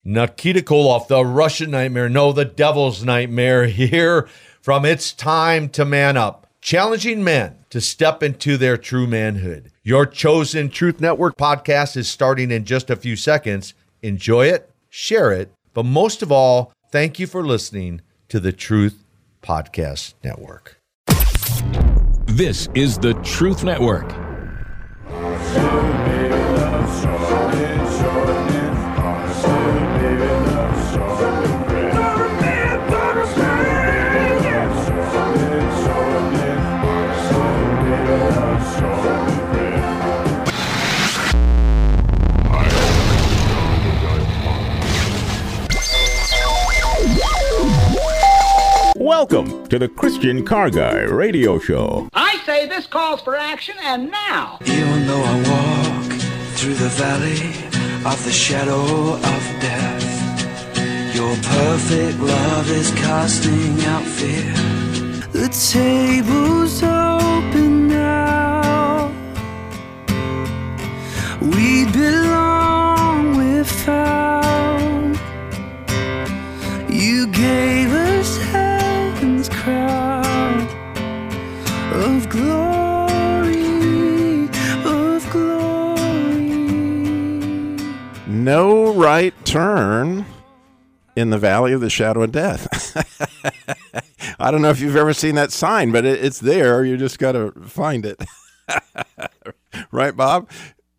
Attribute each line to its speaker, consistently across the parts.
Speaker 1: Nikita Koloff, the Russian nightmare, no, the devil's nightmare, here from It's Time to Man Up, challenging men to step into their true manhood. Your chosen Truth Network podcast is starting in just a few seconds. Enjoy it, share it, but most of all, thank you for listening to the Truth Podcast Network.
Speaker 2: This is the Truth Network. Welcome to the Christian Car Guy Radio Show.
Speaker 3: I say this calls for action, and now.
Speaker 4: Even though I walk through the valley of the shadow of death, your perfect love is casting out fear. The table's open now. We belong without. You gave us heaven's crown of glory, of glory.
Speaker 5: No right turn in the valley of the shadow of death. I don't know if you've ever seen that sign, but it's there. You just got to find it. Right, Bob?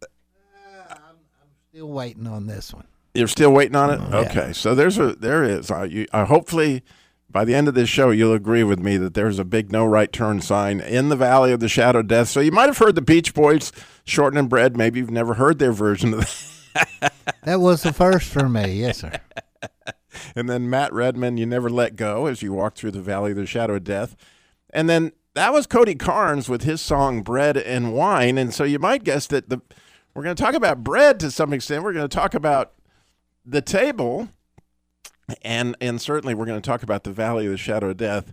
Speaker 6: I'm still waiting on this one.
Speaker 5: You're still waiting on it?
Speaker 6: Yeah.
Speaker 5: Okay, so there is. Hopefully, by the end of this show, you'll agree with me that there's a big no right turn sign in the valley of the shadow of death. So you might have heard the Beach Boys, Shorten and Bread. Maybe you've never heard their version of that.
Speaker 6: That was the first for me, yes, sir.
Speaker 5: And then Matt Redman, You Never Let Go, as you walk through the valley of the shadow of death. And then that was Cody Carnes with his song Bread and Wine. And so you might guess that we're going to talk about bread to some extent. We're going to talk about the table, and certainly we're going to talk about the valley of the shadow of death,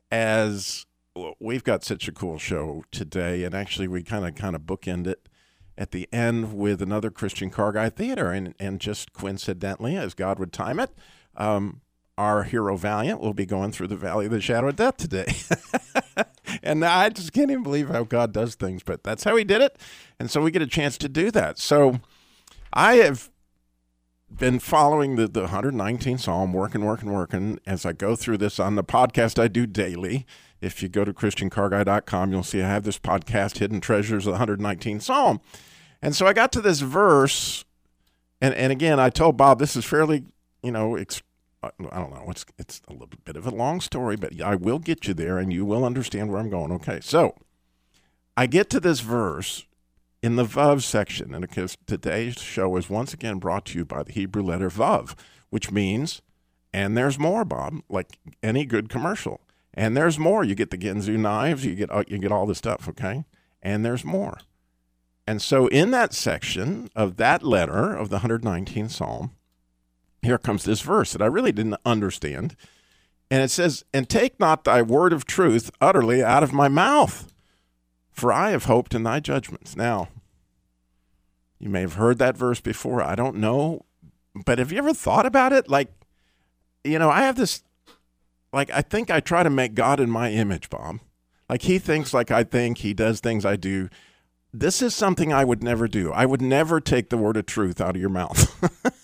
Speaker 5: as we've got such a cool show today. And actually we kind of bookend it at the end with another Christian Car Guy Theater, and just coincidentally, as God would time it, our hero Valiant will be going through the valley of the shadow of death today. And I just can't even believe how God does things, but that's how he did it. And so we get a chance to do that. So I have been following the 119th Psalm, working as I go through this on the podcast I do daily. If you go to ChristianCarGuy.com, you'll see I have this podcast, Hidden Treasures of the 119th Psalm. And so I got to this verse, and again, I told Bob this is fairly, I don't know, it's a little bit of a long story, but I will get you there, and you will understand where I'm going. Okay, so I get to this verse in the Vav section, and because today's show is once again brought to you by the Hebrew letter Vav, which means, and there's more, Bob, like any good commercial. And there's more. You get the Ginzu knives, you get all the stuff, okay? And there's more. And so in that section of that letter of the 119th Psalm, here comes this verse that I really didn't understand. And it says, "And take not thy word of truth utterly out of my mouth, for I have hoped in thy judgments." Now, you may have heard that verse before. I don't know. But have you ever thought about it? Like, I have this, I think I try to make God in my image, Bob. Like, he thinks like I think, he does things I do. This is something I would never do. I would never take the word of truth out of your mouth.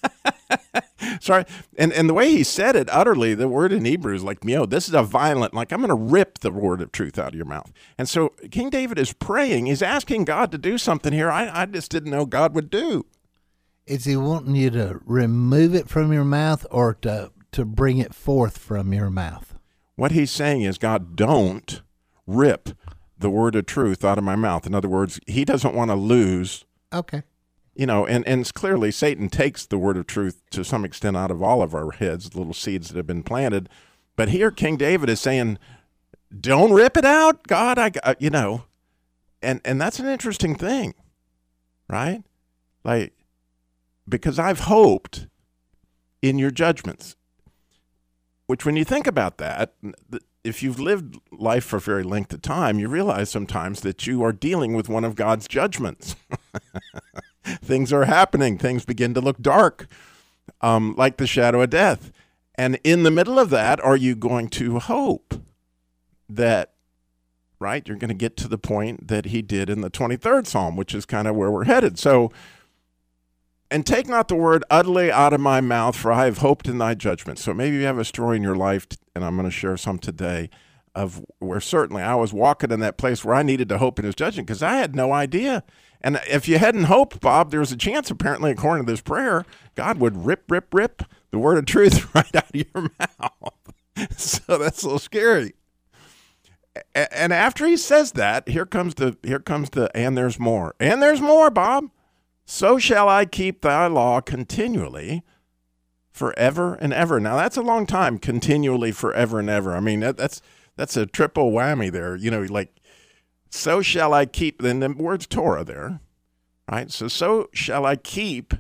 Speaker 5: Sorry. And the way he said it, utterly, the word in Hebrew is like, this is a violent, like I'm going to rip the word of truth out of your mouth. And so King David is praying. He's asking God to do something here I just didn't know God would do.
Speaker 6: Is he wanting you to remove it from your mouth or to bring it forth from your mouth?
Speaker 5: What he's saying is, God, don't rip the word of truth out of my mouth. In other words, he doesn't want to lose.
Speaker 6: Okay.
Speaker 5: And clearly Satan takes the word of truth to some extent out of all of our heads, the little seeds that have been planted. But here King David is saying, don't rip it out, God, and that's an interesting thing, right? Like, because I've hoped in your judgments, which when you think about that, if you've lived life for a very length of time, you realize sometimes that you are dealing with one of God's judgments. Things are happening. Things begin to look dark. like the shadow of death. And in the middle of that, are you going to hope that, right, you're going to get to the point that he did in the 23rd Psalm, which is kind of where we're headed. So, and take not the word utterly out of my mouth, for I have hoped in thy judgment. So maybe you have a story in your life, and I'm going to share some today, of where certainly I was walking in that place where I needed to hope in his judgment because I had no idea. And if you hadn't hoped, Bob, there was a chance, apparently, according to this prayer, God would rip the word of truth right out of your mouth. So that's a little scary. And after he says that, here comes the and there's more. And there's more, Bob. So shall I keep thy law continually forever and ever. Now, that's a long time, continually forever and ever. I mean, that's a triple whammy there. You know, like, so shall I keep, then the word's Torah there, right? So shall I keep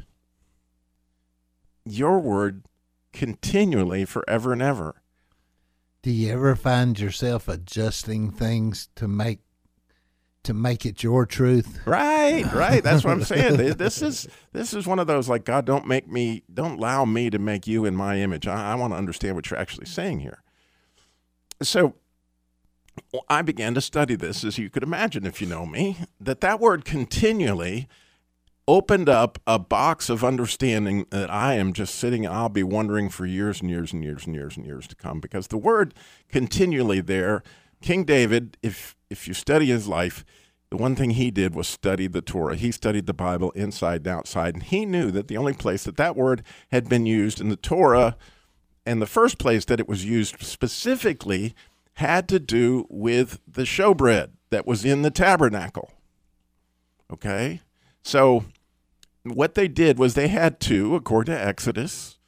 Speaker 5: your word continually forever and ever.
Speaker 6: Do you ever find yourself adjusting things to make it your truth?
Speaker 5: Right. That's what I'm saying. This is one of those, like, God, don't allow me to make you in my image. I want to understand what you're actually saying here. So I began to study this, as you could imagine if you know me, that word continually opened up a box of understanding that I am just sitting, I'll be wondering for years and years and years and years and years to come, because the word continually there, King David, if you study his life, the one thing he did was study the Torah. He studied the Bible inside and outside, and he knew that the only place that word had been used in the Torah, and the first place that it was used specifically, had to do with the showbread that was in the tabernacle. Okay? So what they did was they had to, according to Exodus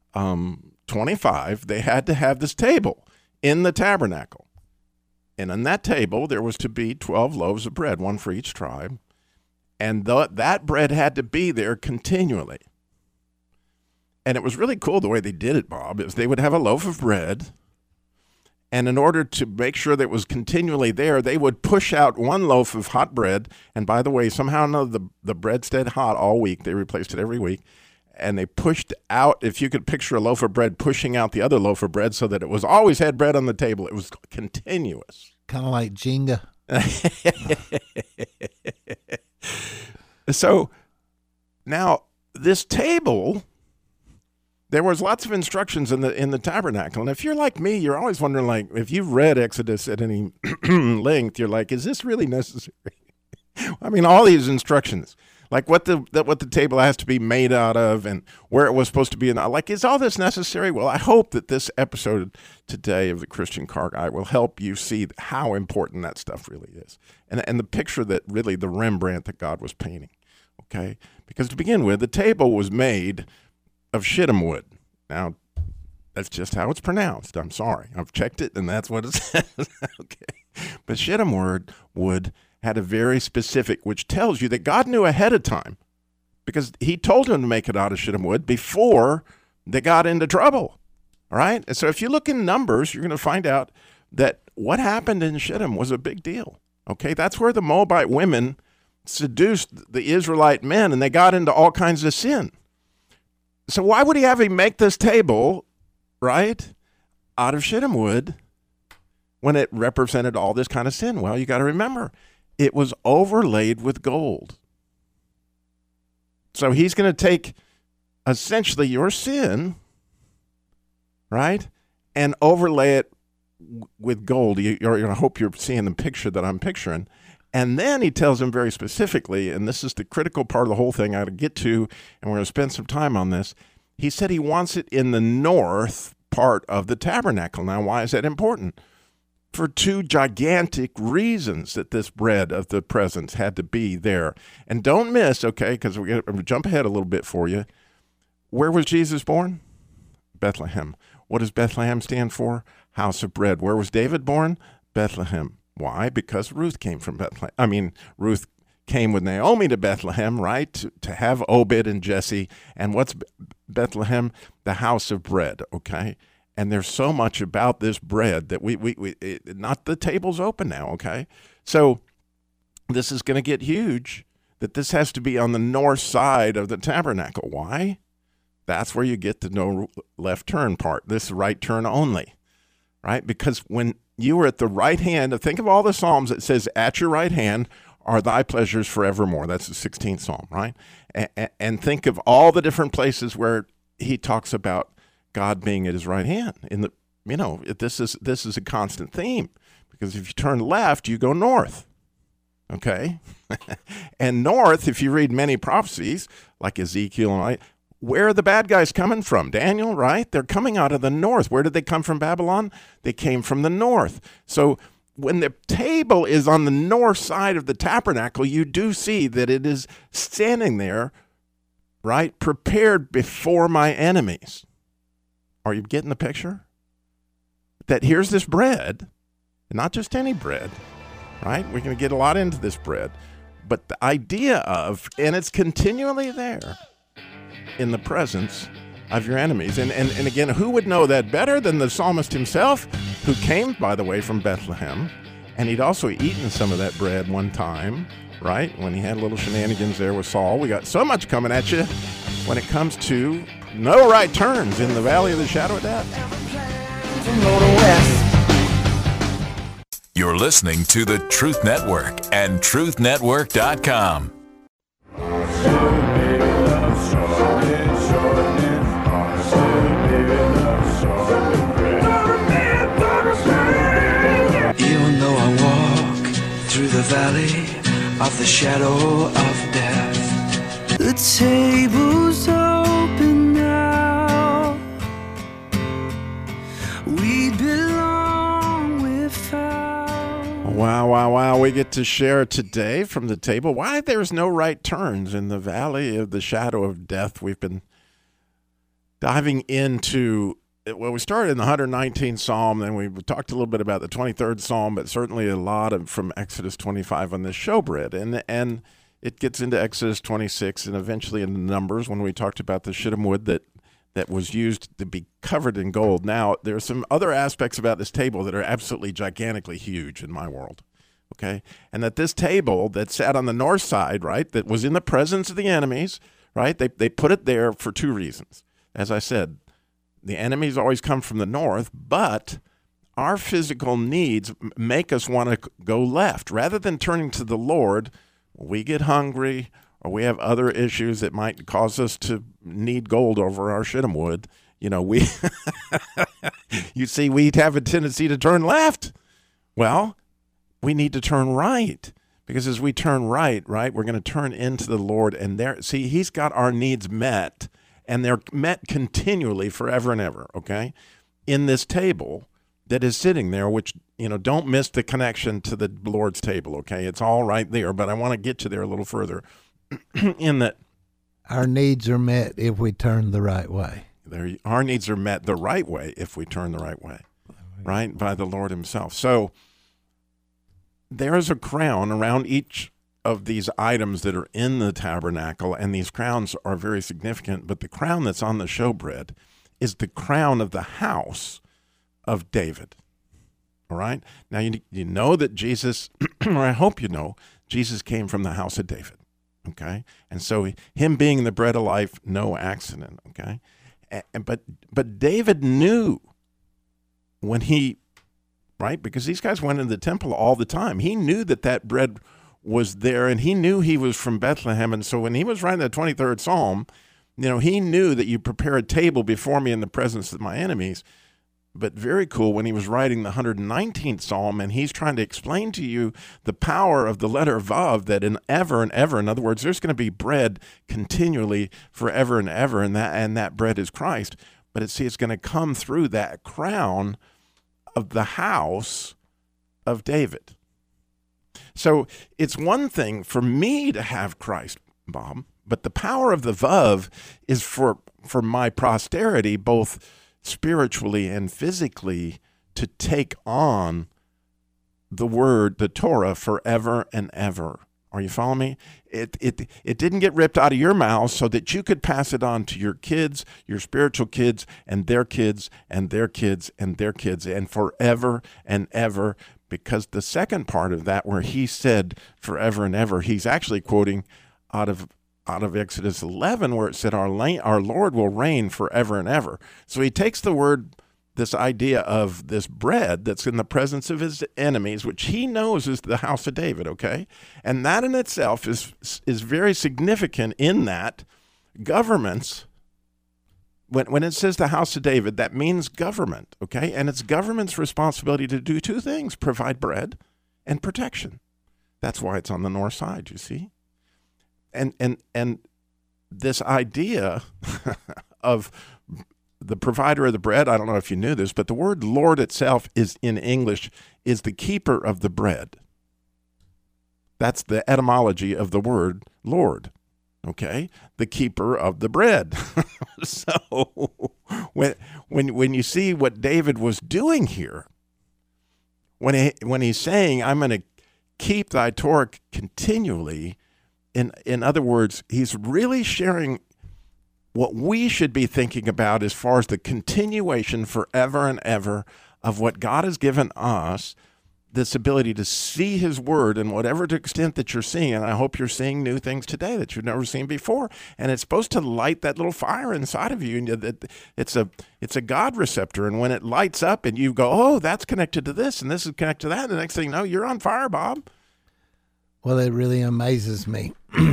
Speaker 5: 25, they had to have this table in the tabernacle. And on that table, there was to be 12 loaves of bread, one for each tribe. And that bread had to be there continually. And it was really cool the way they did it, Bob, is they would have a loaf of bread, and in order to make sure that it was continually there, they would push out one loaf of hot bread. And by the way, somehow or another, the bread stayed hot all week. They replaced it every week. And they pushed out, if you could picture a loaf of bread pushing out the other loaf of bread so that it was always had bread on the table. It was continuous.
Speaker 6: Kind of like Jenga.
Speaker 5: So now this table, there was lots of instructions in the tabernacle. And if you're like me, you're always wondering, like, if you've read Exodus at any length, you're like, is this really necessary? I mean, all these instructions, like what the table has to be made out of and where it was supposed to be. Like, is all this necessary? Well, I hope that this episode today of the Christian Car Guy will help you see how important that stuff really is. And the picture that really the Rembrandt that God was painting, okay? Because to begin with, the table was made of shittim wood. Now, that's just how it's pronounced. I'm sorry. I've checked it, and that's what it says. Okay. But shittim wood had a very specific, which tells you that God knew ahead of time, because he told him to make it out of shittim wood before they got into trouble. All right? And so if you look in Numbers, you're going to find out that what happened in Shittim was a big deal. Okay? That's where the Moabite women seduced the Israelite men, and they got into all kinds of sin. So why would he have him make this table, right, out of shittim wood when it represented all this kind of sin? Well, you got to remember, it was overlaid with gold. So he's going to take essentially your sin, right, and overlay it with gold. I hope you're seeing the picture that I'm picturing. And then he tells him very specifically, and this is the critical part of the whole thing I got to get to, and we're going to spend some time on this. He said he wants it in the north part of the tabernacle. Now, why is that important? For two gigantic reasons that this bread of the presence had to be there. And don't miss, okay, because we're going to jump ahead a little bit for you. Where was Jesus born? Bethlehem. What does Bethlehem stand for? House of bread. Where was David born? Bethlehem. Why? Because Ruth came from Bethlehem. I mean, Ruth came with Naomi to Bethlehem, right, to have Obed and Jesse. And what's Bethlehem? The house of bread, okay? And there's so much about this bread that not the table's open now, okay? So this is going to get huge, that this has to be on the north side of the tabernacle. Why? That's where you get the no left turn part. This is right turn only, right? Because when you were at the right hand, think of all the Psalms that says, at your right hand are thy pleasures forevermore. That's the 16th Psalm, right? And think of all the different places where he talks about God being at his right hand. This is a constant theme, because if you turn left, you go north. Okay? And north, if you read many prophecies, like Ezekiel, right, where are the bad guys coming from? Daniel, right? They're coming out of the north. Where did they come from, Babylon? They came from the north. So when the table is on the north side of the tabernacle, you do see that it is standing there, right, prepared before my enemies. Are you getting the picture? That here's this bread, not just any bread, right? We're going to get a lot into this bread. But the idea of, and it's continually there in the presence of your enemies. And again, who would know that better than the psalmist himself, who came, by the way, from Bethlehem, and he'd also eaten some of that bread one time, right, when he had little shenanigans there with Saul. We got so much coming at you when it comes to no right turns in the valley of the shadow of death.
Speaker 7: You're listening to the Truth Network and truthnetwork.com.
Speaker 4: Even though I walk through the valley of the shadow of death, the table's open now. We belong without.
Speaker 5: Wow. We get to share today from the table why there's no right turns in the valley of the shadow of death. We've been diving into, well, we started in the 119th Psalm, then we talked a little bit about the 23rd Psalm, but certainly a lot of from Exodus 25 on this showbread. And it gets into Exodus 26 and eventually into Numbers when we talked about the shittim wood that was used to be covered in gold. Now, there are some other aspects about this table that are absolutely gigantically huge in my world, okay? And that this table that sat on the north side, right, that was in the presence of the enemies, right, they put it there for two reasons. As I said, the enemies always come from the north, but our physical needs make us want to go left. Rather than turning to the Lord, we get hungry or we have other issues that might cause us to need gold over our shittim wood. You know, we have a tendency to turn left. Well, we need to turn right, because as we turn right, we're going to turn into the Lord, and he's got our needs met, and they're met continually forever and ever, okay, in this table that is sitting there, which, don't miss the connection to the Lord's table, okay? It's all right there, but I want to get you there a little further in that
Speaker 6: our needs are met if we turn the right way.
Speaker 5: Our needs are met the right way if we turn the right way, right, by the Lord himself. So there is a crown around each of these items that are in the tabernacle, and these crowns are very significant, but the crown that's on the showbread is the crown of the house of David. All right? Now, you know that Jesus, or I hope you know, Jesus came from the house of David, okay? And so him being the bread of life, no accident, okay? But David knew when he, right, because these guys went into the temple all the time, he knew that bread was there, and he knew he was from Bethlehem. And so when he was writing the 23rd Psalm, he knew that you prepare a table before me in the presence of my enemies. But very cool, when he was writing the 119th Psalm, and he's trying to explain to you the power of the letter Vav, that in ever and ever, in other words, there's going to be bread continually forever and ever, and that bread is Christ. But it's going to come through that crown of the house of David. So it's one thing for me to have Christ, Bob, but the power of the Vav is for my posterity, both spiritually and physically, to take on the word, the Torah, forever and ever. Are you following me? It didn't get ripped out of your mouth so that you could pass it on to your kids, your spiritual kids, and their kids, and their kids, and their kids, and forever and ever. Because the second part of that, where he said forever and ever, he's actually quoting out of out of Exodus 11 where it said our Lord will reign forever and ever. So he takes the word, this idea of this bread that's in the presence of his enemies, which he knows is the house of David, okay? And that in itself is very significant in that governments, when it says the house of David, that means government, okay? And it's government's responsibility to do two things, provide bread and protection. That's why it's on the north side, you see? And this idea of the provider of the bread, I don't know if you knew this, but the word Lord itself is in English is the keeper of the bread. That's the etymology of the word Lord, okay? The keeper of the bread. So when you see what David was doing here, when he's saying, I'm going to keep thy Torah continually, in other words, he's really sharing what we should be thinking about as far as the continuation forever and ever of what God has given us, this ability to see his word in whatever extent that you're seeing. And I hope you're seeing new things today that you've never seen before. And it's supposed to light that little fire inside of you. And it's a God receptor. And when it lights up and you go, oh, that's connected to this and this is connected to that, and the next thing you know, you're on fire, Bob.
Speaker 6: Well, it really amazes me.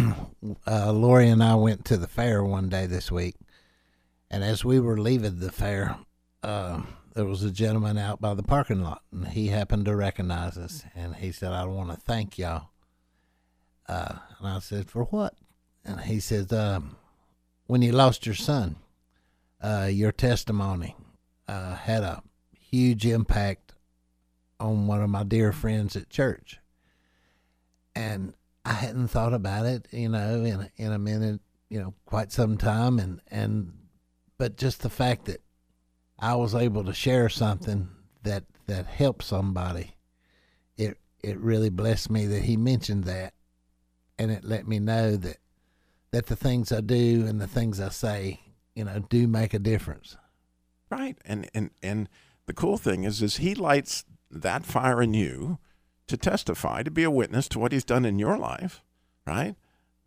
Speaker 6: Lori and I went to the fair one day this week, and as we were leaving the fair, there was a gentleman out by the parking lot, and he happened to recognize us, and he said, I want to thank y'all. And I said, for what? And he said, when you lost your son, your testimony had a huge impact on one of my dear friends at church. And I hadn't thought about it, in a minute, quite some time. But just the fact that I was able to share something that helped somebody, it really blessed me that he mentioned that. And it let me know that the things I do and the things I say, do make a difference.
Speaker 5: Right. And the cool thing is he lights that fire in you to testify, to be a witness to what he's done in your life, right?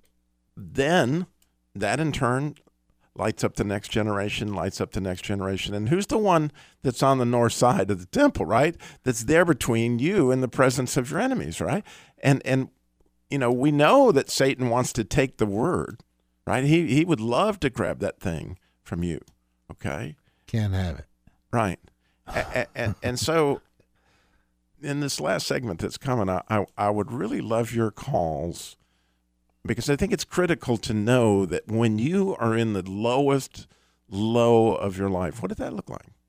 Speaker 5: Then that in turn lights up the next generation, And who's the one that's on the north side of the temple, right? That's there between you and the presence of your enemies, right? And we know that Satan wants to take the word, right? He would love to grab that thing from you, okay?
Speaker 6: Can't have it.
Speaker 5: Right. And so in this last segment that's coming, I would really love your calls, because I think it's critical to know that when you are in the lowest low of your life, what did that look like?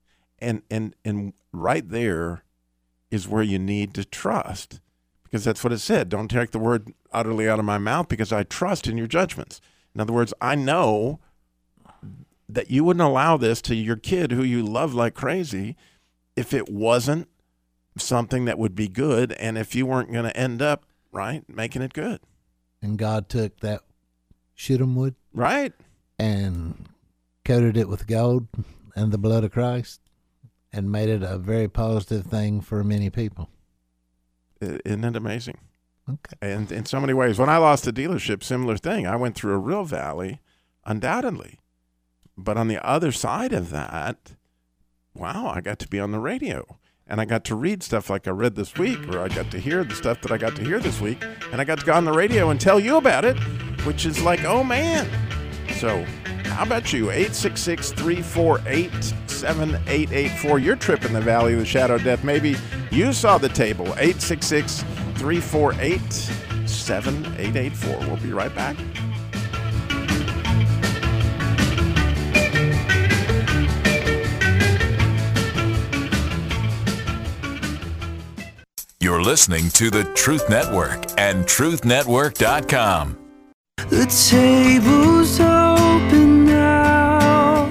Speaker 5: And right there is where you need to trust, because that's what it said. Don't take the word utterly out of my mouth, because I trust in your judgments. In other words, I know that you wouldn't allow this to your kid who you love like crazy if it wasn't something that would be good, and if you weren't going to end up, right, making it good.
Speaker 6: And God took that shittim wood,
Speaker 5: right,
Speaker 6: and coated it with gold and the blood of Christ, and made it a very positive thing for many people.
Speaker 5: Isn't it amazing?
Speaker 6: Okay.
Speaker 5: And in so many ways, when I lost the dealership, similar thing. I went through a real valley, undoubtedly. But on the other side of that, wow, I got to be on the radio. And I got to read stuff like I read this week, or I got to hear the stuff that I got to hear this week, and I got to go on the radio and tell you about it, which is like, oh, man. So how about you? 866-348-7884. Your trip in the Valley of the Shadow of Death. Maybe you saw the table. 866-348-7884. We'll be right back.
Speaker 7: You're listening to the Truth Network and truthnetwork.com.
Speaker 4: The table's open now.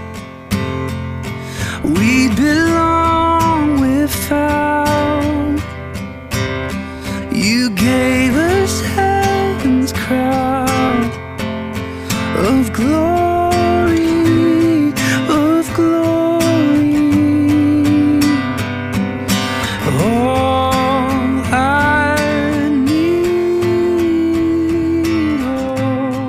Speaker 4: We belong without. You gave us heaven's crown of glory, of glory. All I need, oh,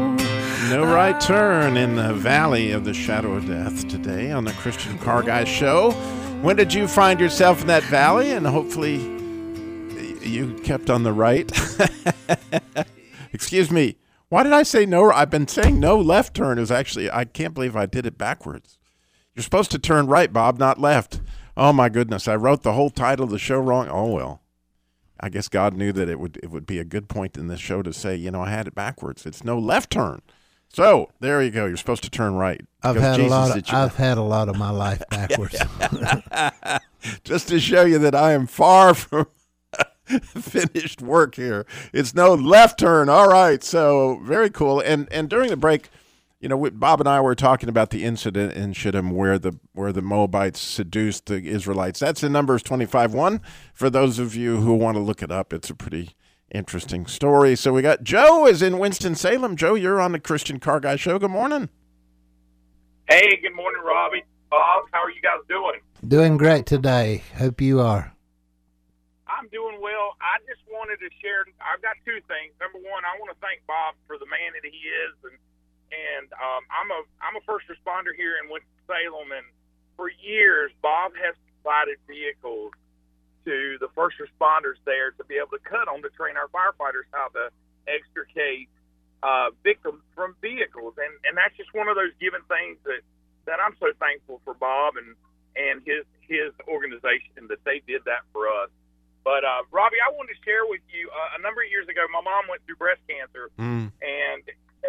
Speaker 5: Valley of the Shadow of Death today on the Christian Car Guy Show. When did you find yourself in that valley? And hopefully you kept on the right. Excuse me. Why did I say no? I've been saying no left turn is actually, I can't believe I did it backwards. You're supposed to turn right, Bob, not left. Oh, my goodness. I wrote the whole title of the show wrong. Oh, well. I guess God knew that it would be a good point in this show to say, I had it backwards. It's no left turn. So there you go. You're supposed to turn right.
Speaker 6: I've had a lot of my life backwards.
Speaker 5: Just to show you that I am far from finished work here. It's no left turn. All right. So very cool. And during the break, Bob and I were talking about the incident in Shittim where the Moabites seduced the Israelites. That's in Numbers 25:1. For those of you who want to look it up, it's a pretty interesting story. So we got Joe is in Winston-Salem. Joe, you're on the Christian Car Guy Show. Good morning.
Speaker 8: Hey, good morning, Robbie. Bob, how are you guys doing?
Speaker 6: Doing great today. Hope you are.
Speaker 8: I'm doing well. I just wanted to share. I've got two things. Number one, I want to thank Bob for the man that he is, and I'm a first responder here in Winston-Salem, and for years, Bob has provided vehicles to the first responders there to be able to cut on to train our firefighters how to extricate victims from vehicles, and that's just one of those given things that I'm so thankful for Bob and his organization that they did that for us. But Robbie, I wanted to share with you a number of years ago, my mom went through breast cancer, and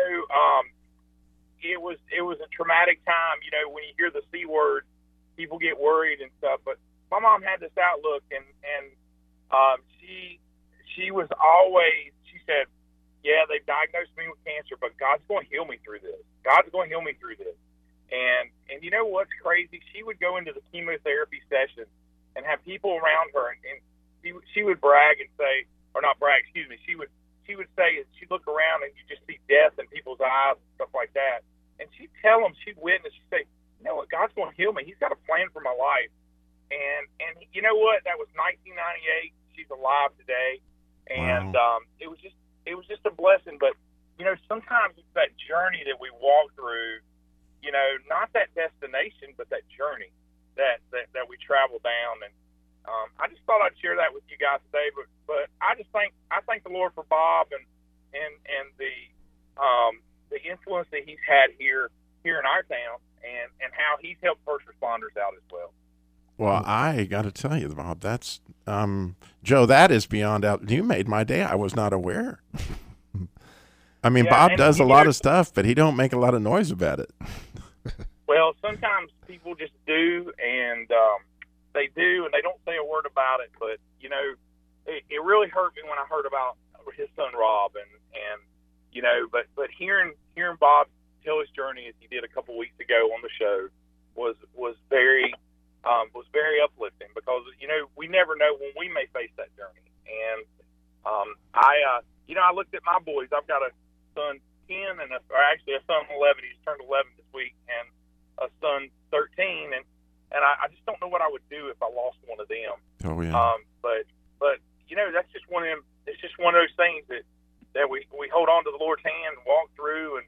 Speaker 8: it was a traumatic time. When you hear the C word, people get worried and stuff. But my mom had this outlook, and she was always, she said, yeah, they've diagnosed me with cancer, but God's going to heal me through this. God's going to heal me through this. And you know what's crazy? She would go into the chemotherapy session and have people around her, and she would brag and say, or not brag, excuse me, she would say, she'd look around and you just see death in people's eyes and stuff like that. And she'd tell them, she'd witness, she'd say, you know what, God's going to heal me. He's got a plan for my life. And you know what? That was 1998. She's alive today. And it was just a blessing. But, sometimes it's that journey that we walk through, not that destination, but that journey that we travel down. And I just thought I'd share that with you guys today. But I thank the Lord for Bob and the influence that he's had here in our town and how he's helped first responders out as well.
Speaker 5: Well, I got to tell you, Bob, that's Joe, that is beyond out. You made my day. I was not aware. I mean, yeah, Bob does a lot of stuff, but he don't make a lot of noise about it.
Speaker 8: Well, sometimes people just do, and they do, and they don't say a word about it. But it really hurt me when I heard about his son Rob, and but hearing Bob tell his journey as he did a couple weeks ago on the show was very uplifting, because we never know when we may face that journey. And I looked at my boys. I've got a son 10 and a son 11. He's turned 11 this week, and a son 13. And I just don't know what I would do if I lost one of them.
Speaker 5: Oh yeah.
Speaker 8: But that's just one of them. It's just one of those things that we hold on to the Lord's hand and walk through, and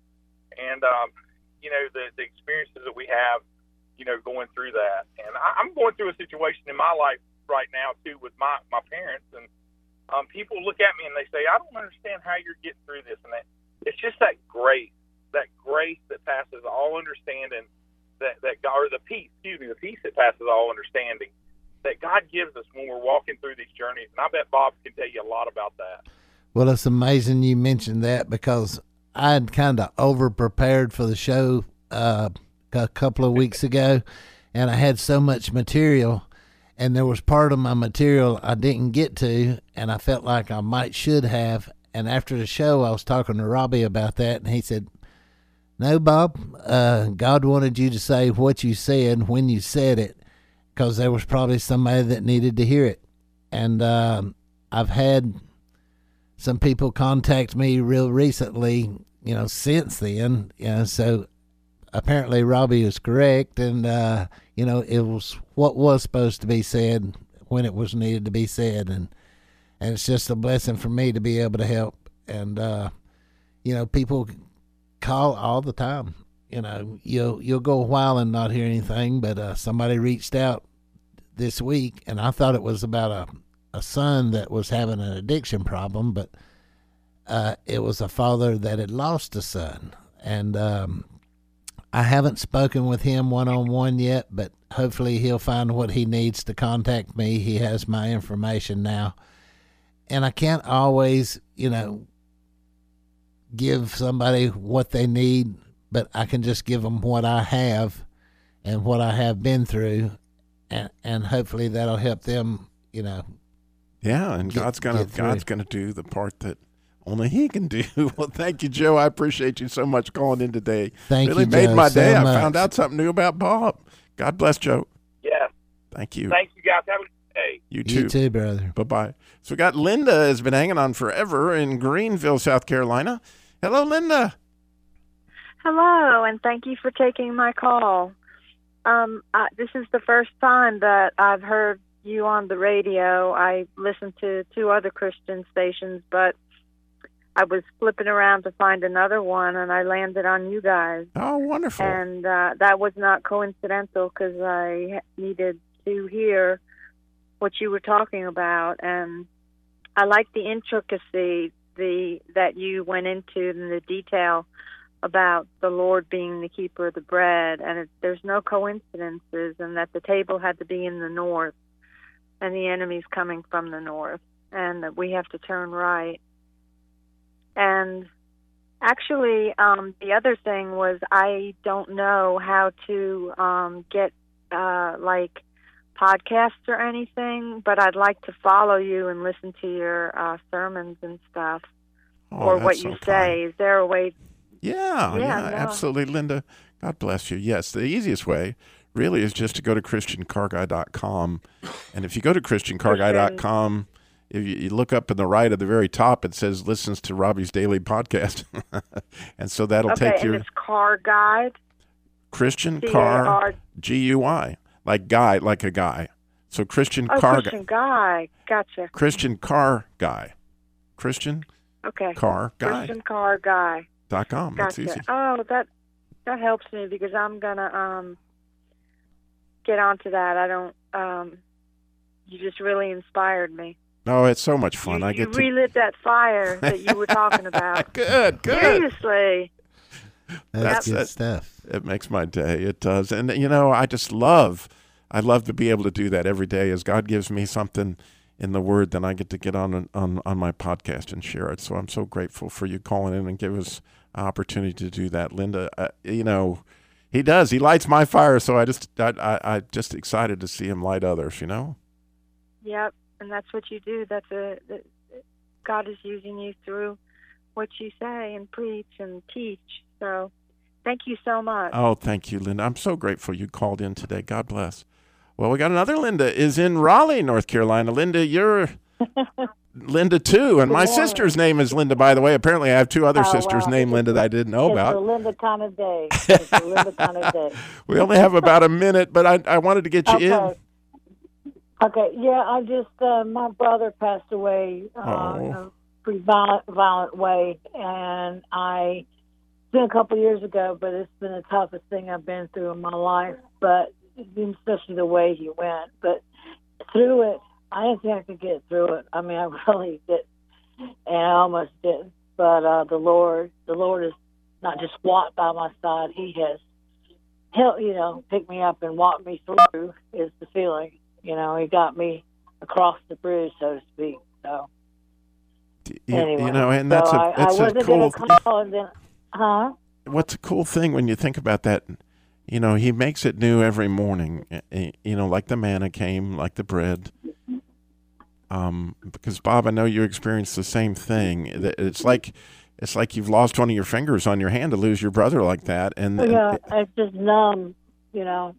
Speaker 8: the experiences that we have, going through that. And I'm going through a situation in my life right now too with my parents, and people look at me and they say, I don't understand how you're getting through this. And it's just that grace that passes all understanding, that God, or the peace that passes all understanding that God gives us when we're walking through these journeys. And I bet Bob can tell you a lot about that.
Speaker 6: Well, it's amazing you mentioned that, because I had kind of over-prepared for the show a couple of weeks ago, and I had so much material, and there was part of my material I didn't get to, and I felt like I should have. And after the show, I was talking to Robbie about that, and he said, no, Bob, God wanted you to say what you said when you said it, because there was probably somebody that needed to hear it. And I've had some people contact me real recently, since then, so apparently Robbie was correct, and it was what was supposed to be said when it was needed to be said, and it's just a blessing for me to be able to help. And people call all the time, you'll go a while and not hear anything, but somebody reached out this week, and I thought it was about a son that was having an addiction problem, but it was a father that had lost a son. And I haven't spoken with him one-on-one yet, but hopefully he'll find what he needs to contact me. He has my information now. And I can't always, give somebody what they need, but I can just give them what I have and what I have been through, and hopefully that'll help them,
Speaker 5: Yeah, and God's gonna do the part that only He can do. Well, thank you, Joe. I appreciate you so much calling in today.
Speaker 6: Thank
Speaker 5: really
Speaker 6: you,
Speaker 5: made
Speaker 6: Joe,
Speaker 5: my day.
Speaker 6: so
Speaker 5: I
Speaker 6: much.
Speaker 5: found out something new about Bob. God bless, Joe.
Speaker 8: Yeah.
Speaker 5: Thank you.
Speaker 8: Thank you, guys. Have a good day.
Speaker 5: You too.
Speaker 6: You too, brother.
Speaker 5: Bye-bye. So we got Linda has been hanging on forever in Greenville, South Carolina. Hello, Linda.
Speaker 9: Hello, and thank you for taking my call. This is the first time that I've heard you on the radio. I listened to 2 other Christian stations, but I was flipping around to find another one, and I landed on you guys.
Speaker 5: Oh, wonderful.
Speaker 9: And that was not coincidental, because I needed to hear what you were talking about. And I like the intricacy that you went into in the detail about the Lord being the keeper of the bread, and there's no coincidences, and that the table had to be in the north, and the enemy's coming from the north, and that we have to turn right. And actually, the other thing was, I don't know how to get like podcasts or anything, but I'd like to follow you and listen to your sermons and stuff, or what you say. Is there a way?
Speaker 5: Yeah, absolutely, Linda. God bless you. Yes, the easiest way really is just to go to ChristianCarGuy.com. And if you go to ChristianCarGuy.com, if you look up in the right at the very top, it says listens to Robbie's Daily Podcast. And so that'll take you.
Speaker 9: And it's Car Guide?
Speaker 5: Christian Car, G-U-I, like guy, like a guy. So Christian Car
Speaker 9: Christian Guy. Gotcha.
Speaker 5: Christian Car Guy. Christian Car Guy.
Speaker 9: Christian Car Guy.
Speaker 5: .com. That's easy.
Speaker 9: Oh, that helps me, because I'm gonna get onto that. I don't. You just really inspired me.
Speaker 5: Oh, it's so much fun.
Speaker 9: You relit that fire that you were talking about.
Speaker 5: Good.
Speaker 9: Seriously.
Speaker 6: That's good stuff.
Speaker 5: It makes my day. It does. And, I just love to be able to do that every day. As God gives me something in the Word, then I get to get on my podcast and share it. So I'm so grateful for you calling in and give us an opportunity to do that, Linda. He does. He lights my fire, so I just excited to see him light others,
Speaker 9: Yep, and that's what you do. God is using you through what you say and preach and teach. So thank you so much.
Speaker 5: Oh, thank you, Linda. I'm so grateful you called in today. God bless. Well, we got another Linda is in Raleigh, North Carolina. Linda, you're Linda too, and my sister's name is Linda, by the way. Apparently, I have 2 other sisters named Linda that I didn't know about.
Speaker 10: It's a Linda kind of day. It's a Linda kind of day.
Speaker 5: We only have about a minute, but I wanted to get you in.
Speaker 10: Okay, yeah, I just, my brother passed away in a pretty violent way, and it's been a couple years ago, but it's been the toughest thing I've been through in my life, but especially the way he went. But through it, I didn't think I could get through it. I mean, I really did, and I almost did. But the Lord has not just walked by my side; He has helped, pick me up and walk me through. Is the feeling, He got me across the bridge, so to speak. So anyway,
Speaker 5: and that's a cool.
Speaker 10: Call and then,
Speaker 5: What's a cool thing when you think about that? He makes it new every morning. Like the manna came, like the bread. Because Bob, I know you experienced the same thing. It's like you've lost one of your fingers on your hand to lose your brother like that, and
Speaker 10: it's just numb. Yeah.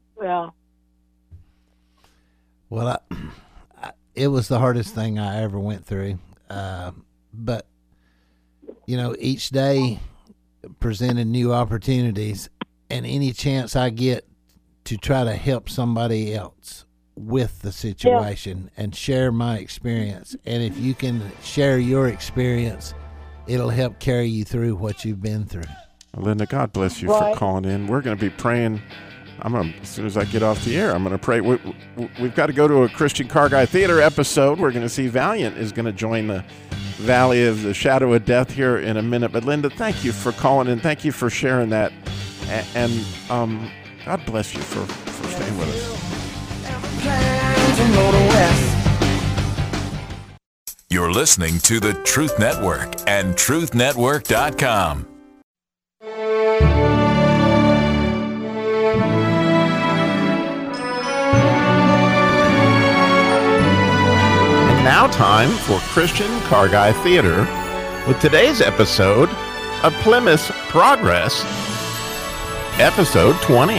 Speaker 6: Well, it was the hardest thing I ever went through. But each day presented new opportunities, and any chance I get to try to help somebody else with the situation and share my experience. And if you can share your experience, it'll help carry you through what you've been through.
Speaker 5: Linda, God bless you
Speaker 10: Right.
Speaker 5: for calling in. We're going to be praying. As soon as I get off the air, I'm going to pray. We've got to go to a Christian Car Guy Theater episode. We're going to see Valiant is going to join the Valley of the Shadow of Death here in a minute. But Linda, thank you for calling in. Thank you for sharing that. And God bless you for staying with us.
Speaker 7: You're listening to the Truth Network and truthnetwork.com.
Speaker 5: Now time for Christian Car Guy Theater with today's episode of Plymouth Progress, episode 20.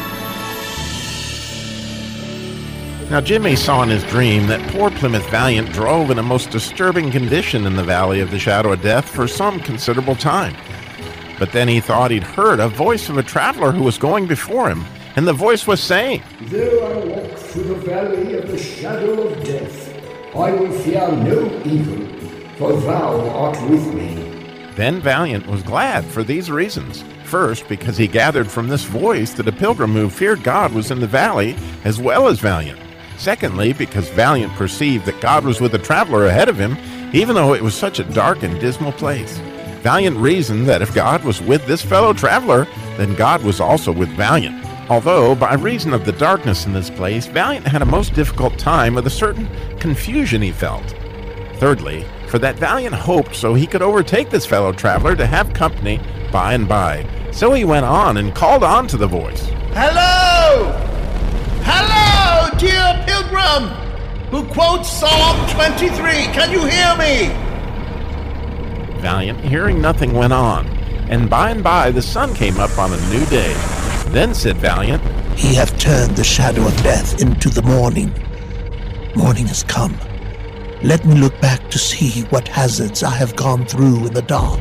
Speaker 5: Now, Jimmy saw in his dream that poor Plymouth Valiant drove in a most disturbing condition in the Valley of the Shadow of Death for some considerable time. But then he thought he'd heard a voice of a traveler who was going before him, and the voice was saying,
Speaker 11: "Though I walk through the valley of the shadow of death, I will fear no evil, for thou art with me."
Speaker 5: Then Valiant was glad for these reasons. First, because he gathered from this voice that a pilgrim who feared God was in the valley as well as Valiant. Secondly, because Valiant perceived that God was with the traveler ahead of him, even though it was such a dark and dismal place. Valiant reasoned that if God was with this fellow traveler, then God was also with Valiant. Although, by reason of the darkness in this place, Valiant had a most difficult time with a certain confusion he felt. Thirdly, for that Valiant hoped so he could overtake this fellow traveler to have company by and by. So he went on and called on to the voice.
Speaker 12: "Hello! Hello, dear pilgrim, who quotes Psalm 23. Can you hear me?"
Speaker 5: Valiant, hearing nothing, went on, and by the sun came up on a new day. Then said Valiant,
Speaker 13: "He hath turned the shadow of death into the morning. Morning has come. Let me look back to see what hazards I have gone through in the dark.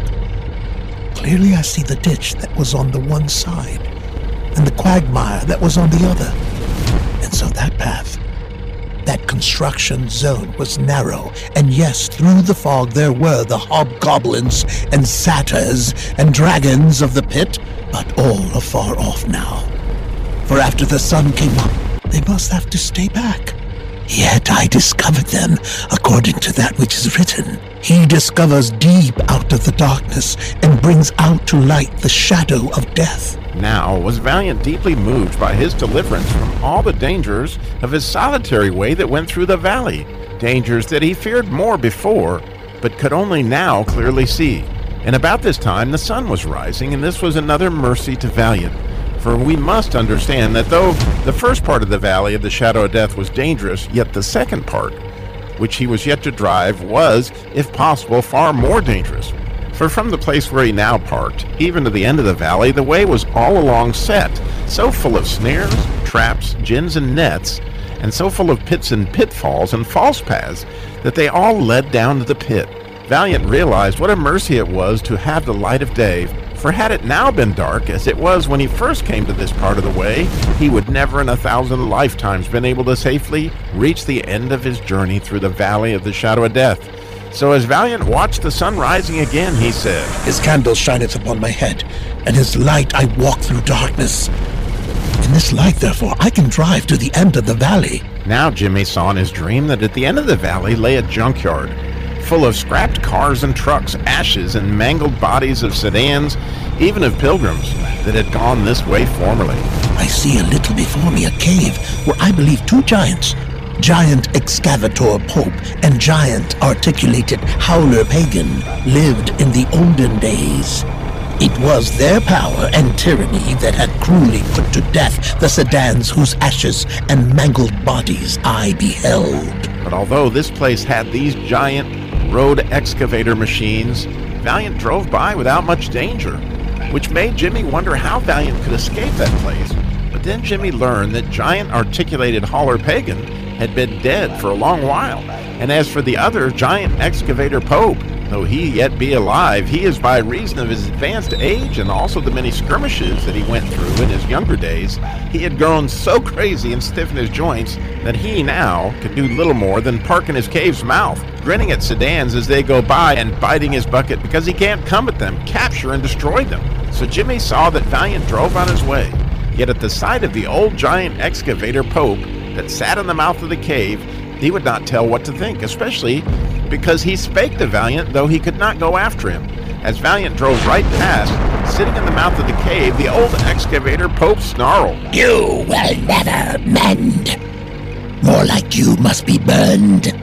Speaker 13: Clearly I see the ditch that was on the one side, and the quagmire that was on the other. And so that path, that construction zone was narrow, and yes, through the fog there were the hobgoblins and satyrs and dragons of the pit, but all are far off now. For after the sun came up, they must have to stay back. Yet I discovered them according to that which is written. He discovers deep out of the darkness and brings out to light the shadow of death."
Speaker 5: Now was Valiant deeply moved by his deliverance from all the dangers of his solitary way that went through the valley, dangers that he feared more before, but could only now clearly see. And about this time the sun was rising, and this was another mercy to Valiant. For we must understand that though the first part of the Valley of the Shadow of Death was dangerous, yet the second part, which he was yet to drive, was, if possible, far more dangerous. For from the place where he now parked, even to the end of the valley, the way was all along set, so full of snares, traps, gins, and nets, and so full of pits and pitfalls and false paths, that they all led down to the pit. Valiant realized what a mercy it was to have the light of day, for had it now been dark, as it was when he first came to this part of the way, he would never in 1,000 lifetimes been able to safely reach the end of his journey through the Valley of the Shadow of Death. So as Valiant watched the sun rising again, he said,
Speaker 13: "His candle shineth upon my head, and his light I walk through darkness. In this light, therefore, I can drive to the end of the valley."
Speaker 5: Now Jimmy saw in his dream that at the end of the valley lay a junkyard, full of scrapped cars and trucks, ashes and mangled bodies of sedans, even of pilgrims that had gone this way formerly.
Speaker 13: "I see a little before me a cave where I believe two giants, Giant Excavator Pope and Giant Articulated Howler Pagan, lived in the olden days. It was their power and tyranny that had cruelly put to death the sedans whose ashes and mangled bodies I beheld."
Speaker 5: But although this place had these giant road excavator machines, Valiant drove by without much danger, which made Jimmy wonder how Valiant could escape that place. But then Jimmy learned that Giant Articulated Hauler Pagan had been dead for a long while, and as for the other Giant Excavator Pope, though he yet be alive, he is by reason of his advanced age and also the many skirmishes that he went through in his younger days, he had grown so crazy and stiff in his joints that he now could do little more than park in his cave's mouth, grinning at sedans as they go by and biting his bucket because he can't come at them, capture and destroy them. So Jimmy saw that Valiant drove on his way. Yet at the sight of the old giant excavator Pope that sat in the mouth of the cave, he would not tell what to think, especially because he spake to Valiant, though he could not go after him. As Valiant drove right past, sitting in the mouth of the cave, the old excavator Pope snarled,
Speaker 13: "You will never mend. More like you must be burned."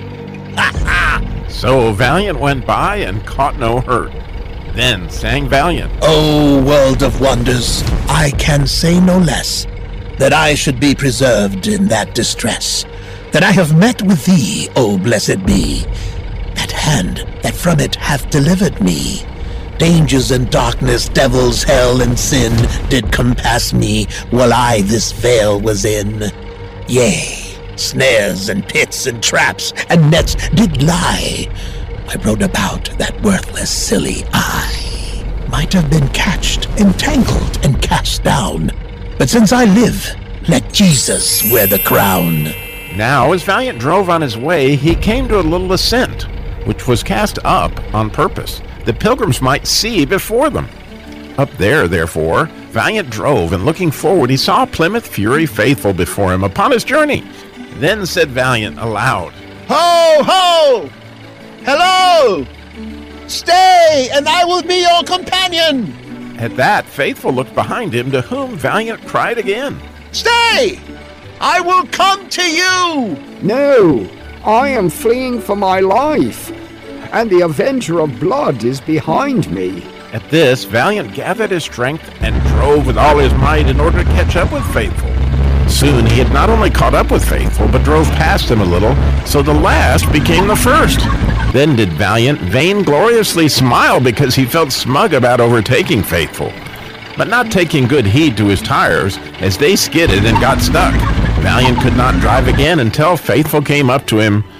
Speaker 5: So Valiant went by and caught no hurt. Then sang Valiant,
Speaker 13: "O world of wonders, I can say no less, that I should be preserved in that distress, that I have met with thee, O blessed be, that hand that from it hath delivered me. Dangers and darkness, devils, hell, and sin did compass me while I this vale was in. Yea, snares and pits and traps and nets did lie. I rode about that worthless, silly I. Might have been catched, entangled, and cast down. But since I live, let Jesus wear the crown."
Speaker 5: Now, as Valiant drove on his way, he came to a little ascent, which was cast up on purpose, that pilgrims might see before them. Up there, therefore, Valiant drove, and looking forward, he saw Plymouth Fury faithful before him upon his journey. Then said Valiant aloud,
Speaker 12: "Ho, ho! Hello! Stay, and I will be your companion!"
Speaker 5: At that, Faithful looked behind him, to whom Valiant cried again,
Speaker 12: "Stay! I will come to you!"
Speaker 14: "No, I am fleeing for my life, and the Avenger of Blood is behind me."
Speaker 5: At this, Valiant gathered his strength and drove with all his might in order to catch up with Faithful. Soon he had not only caught up with Faithful, but drove past him a little, so the last became the first. Then did Valiant vaingloriously smile because he felt smug about overtaking Faithful, but not taking good heed to his tires as they skidded and got stuck. Valiant could not drive again until Faithful came up to him.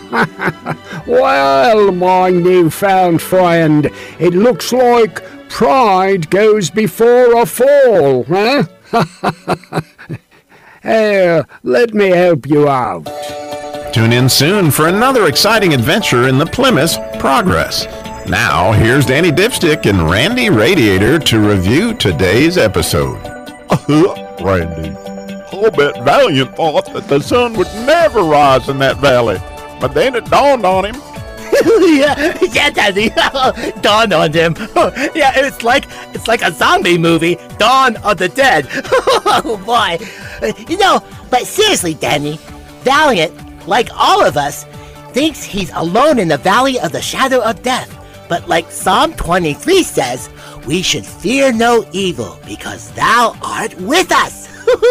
Speaker 14: "Well, my newfound friend, it looks like pride goes before a fall, huh? Here, let me help you out."
Speaker 5: Tune in soon for another exciting adventure in the Plymouth Progress. Now, here's Danny Dipstick and Randy Radiator to review today's episode.
Speaker 2: Randy, I'll bet Valiant thought that the sun would never rise in that valley, but then it dawned on him.
Speaker 15: yeah, Daddy. Dawn on him. Yeah, it's like a zombie movie, Dawn of the Dead. Oh boy. But seriously, Danny, Valiant, like all of us, thinks he's alone in the valley of the shadow of death. But like Psalm 23 says, we should fear no evil because thou art with us.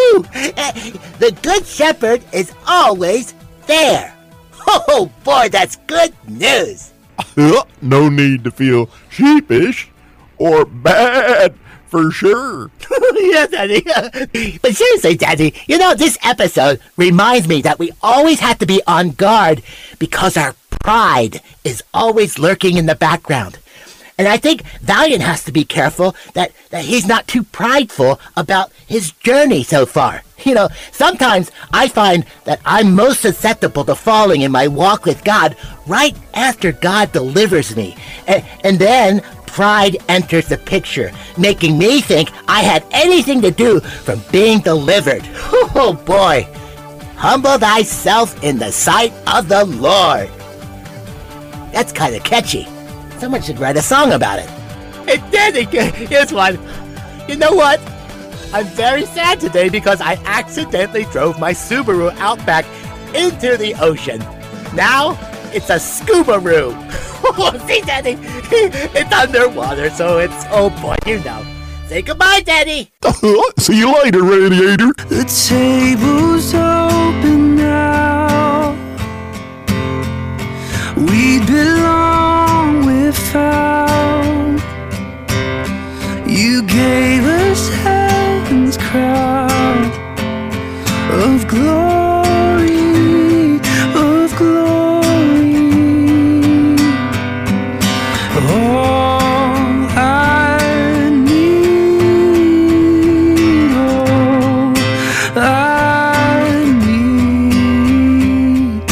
Speaker 15: The good shepherd is always there. Oh boy, that's good news.
Speaker 2: No need to feel sheepish or bad for sure.
Speaker 15: Yeah, Daddy. But seriously, Daddy, this episode reminds me that we always have to be on guard because our pride is always lurking in the background. And I think Valiant has to be careful that he's not too prideful about his journey so far. Sometimes I find that I'm most susceptible to falling in my walk with God right after God delivers me. And then pride enters the picture, making me think I had anything to do from being delivered. Oh boy. Humble thyself in the sight of the Lord. That's kind of catchy. Someone should write a song about it. Hey, Daddy, here's one. You know what? I'm very sad today because I accidentally drove my Subaru Outback into the ocean. Now, it's a scuba-roo. See, Daddy? It's underwater, so it's, oh boy, Say goodbye, Daddy.
Speaker 2: See you later, Radiator.
Speaker 4: The table's open now. We belong without. You gave us heaven's crown of glory, of glory. All I need, all I need,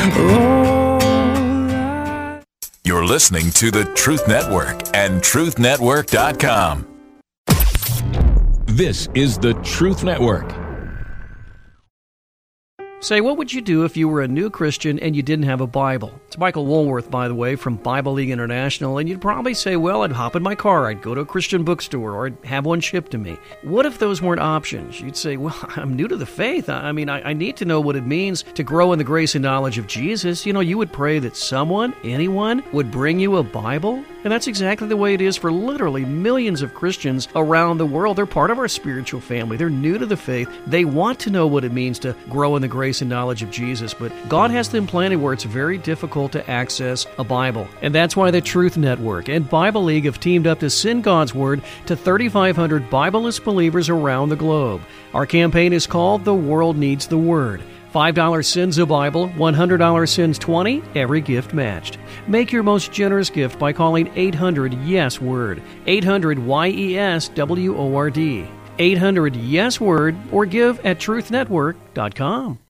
Speaker 4: all
Speaker 7: You're listening to the Truth Network and TruthNetwork.com.
Speaker 16: This is the Truth Network.
Speaker 17: Say, what would you do if you were a new Christian and you didn't have a Bible? It's Michael Woolworth, by the way, from Bible League International, and you'd probably say, well, I'd hop in my car, I'd go to a Christian bookstore, or I'd have one shipped to me. What if those weren't options? You'd say, well, I'm new to the faith. I need to know what it means to grow in the grace and knowledge of Jesus. You would pray that someone, anyone, would bring you a Bible. And that's exactly the way it is for literally millions of Christians around the world. They're part of our spiritual family. They're new to the faith. They want to know what it means to grow in the grace and knowledge of Jesus. But God has them planted where it's very difficult to access a Bible. And that's why the Truth Network and Bible League have teamed up to send God's Word to 3,500 Bibleless believers around the globe. Our campaign is called The World Needs the Word. $5 sends a Bible, $100 sends 20, every gift matched. Make your most generous gift by calling 800-YES-WORD, 800-YES-WORD, 800-YES-WORD, or give at truthnetwork.com.